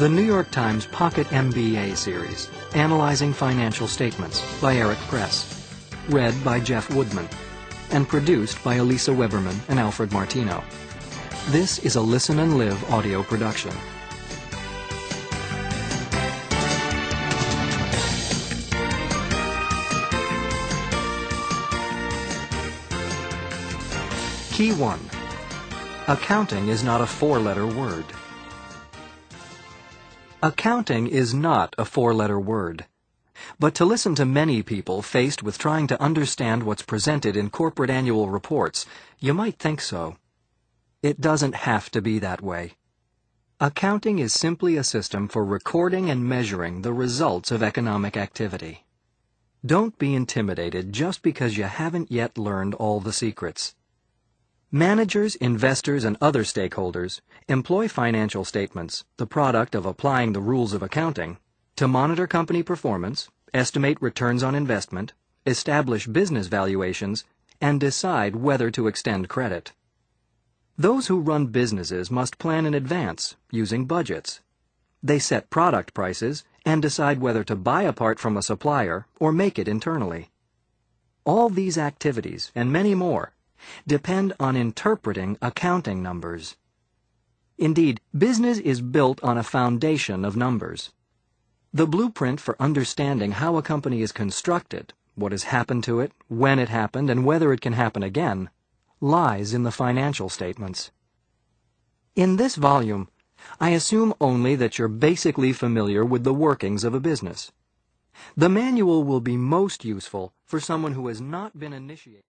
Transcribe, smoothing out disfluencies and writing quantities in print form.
The New York Times Pocket MBA series, Analyzing Financial Statements by Eric Press. Read by Jeff Woodman. And produced by Elisa Weberman and Alfred Martino. This is a Listen and Live audio production. Key 1. Accounting is not a four-letter word. Accounting is not a four-letter word. But to listen to many people faced with trying to understand what's presented in corporate annual reports, you might think so. It doesn't have to be that way. Accounting is simply a system for recording and measuring the results of economic activity. Don't be intimidated just because you haven't yet learned all the secrets. Managers, investors, and other stakeholders employ financial statements, the product of applying the rules of accounting, to monitor company performance, estimate returns on investment, establish business valuations, and decide whether to extend credit. Those who run businesses must plan in advance, using budgets. They set product prices and decide whether to buy a part from a supplier or make it internally. All these activities, and many more, depend on interpreting accounting numbers. Indeed, business is built on a foundation of numbers. The blueprint for understanding how a company is constructed, what has happened to it, when it happened, and whether it can happen again, lies in the financial statements. In this volume, I assume only that you're basically familiar with the workings of a business. The manual will be most useful for someone who has not been initiated.